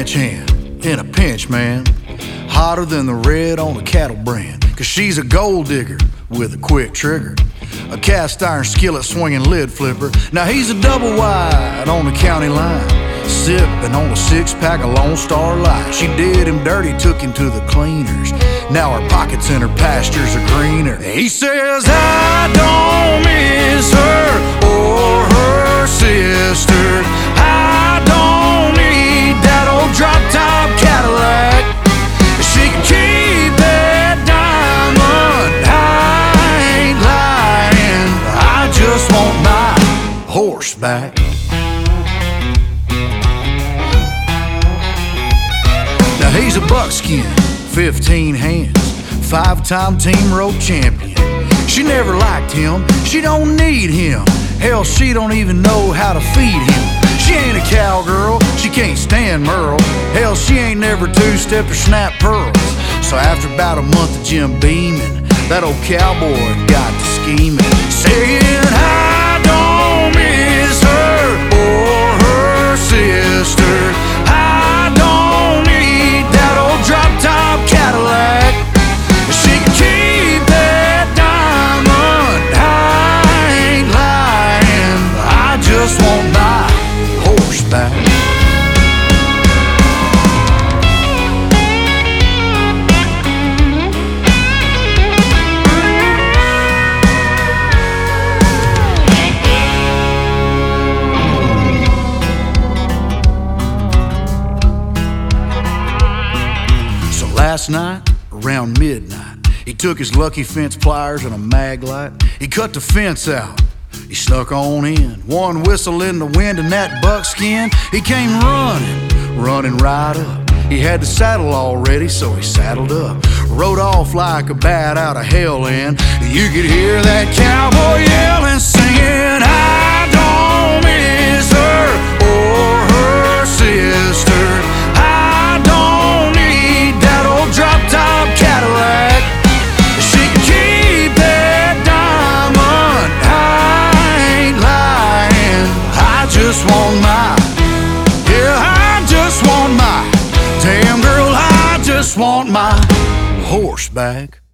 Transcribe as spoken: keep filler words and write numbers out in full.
ranch hand in a pinch, man. Hotter than the red on a cattle brand. Cause she's a gold digger with a quick trigger. A cast iron skillet swinging lid flipper. Now he's a double wide on the county line, sipping on a six pack of Lone Star Light. She did him dirty, took him to the cleaners. Now her pockets and her pastures are greener. He says, I don't miss her or her sister. I don't need that old drop top Cadillac. She can keep that diamond. I ain't lying. I just want my horseback. Now he's a buckskin, fifteen hands, five-time team rope champion. She never liked him, she don't need him. Hell, she don't even know how to feed him. She ain't a cowgirl, she can't stand Merle. Hell, she ain't never two-stepped or snapped pearls. So after about a month of Jim beaming, that old cowboy got to scheming, saying, I don't miss her or her sister. I don't need that old drop-top Cadillac. She can keep that diamond. I ain't lying. I just want my horseback. Last night, around midnight, he took his lucky fence pliers and a mag light. He cut the fence out, he snuck on in. One whistle in the wind and that buckskin, he came running, running right up. He had the saddle all ready, so he saddled up. Rode off like a bat out of hell, and you could hear that cowboy yelling, singing, I don't miss her or her sister. I don't need that old drop-top Cadillac. She can keep that diamond. I ain't lying. I just want my, yeah, I just want my, damn girl, I just want my horseback.